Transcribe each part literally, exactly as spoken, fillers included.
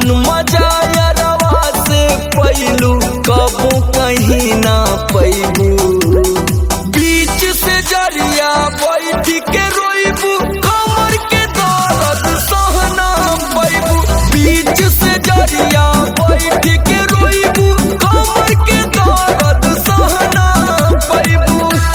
जवन मजा यारवा से पैलू कबू कहीं ना पैबू। बीच से जरिया बैठ के रोइबू कमर के दर्द सहना पैबू। बीच से जरिया बैठ के रोइबू कमर के दर्द सहना पैबू।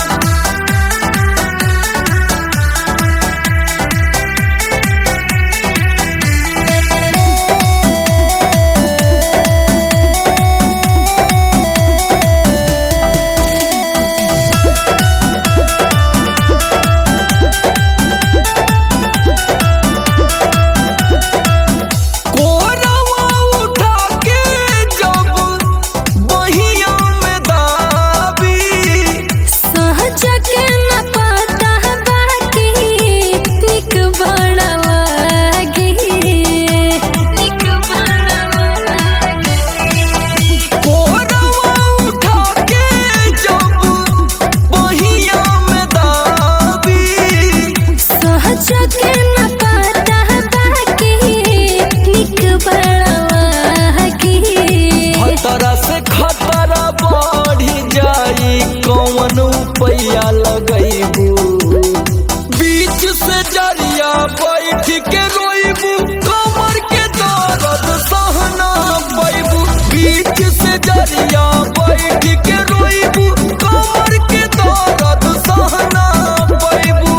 खतरा से खतरा बढ़ी जाई कौन पैया लगैबू। बीच से जरिया बैठ के रोइबू कमर के दर्द सहना पैबू। बीच से जरिया बैठ के रोइबू कमर के दर्द सहना पैबू।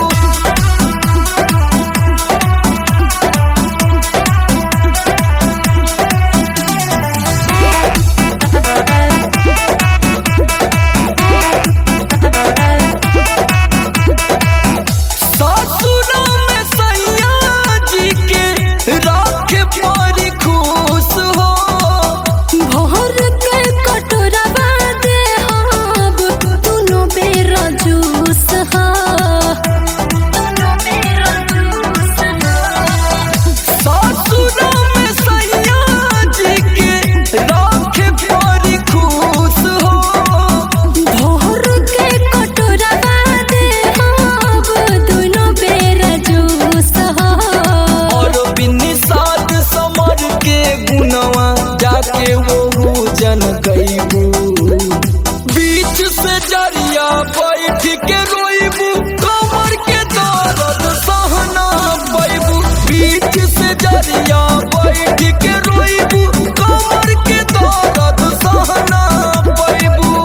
जाके वो जन गईबू। बीच से जरिया बैठ के रोइबू कमर के दर्द सहना पैबू। बीच से जरिया बैठ के रोइबू कमर के दर्द सहना पैबू।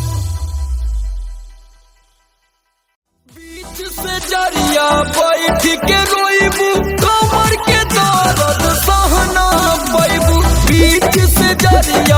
बीच से जरिया बैठ के रोइबू कमर के दर्द सहना पैबू। बीच से जरिया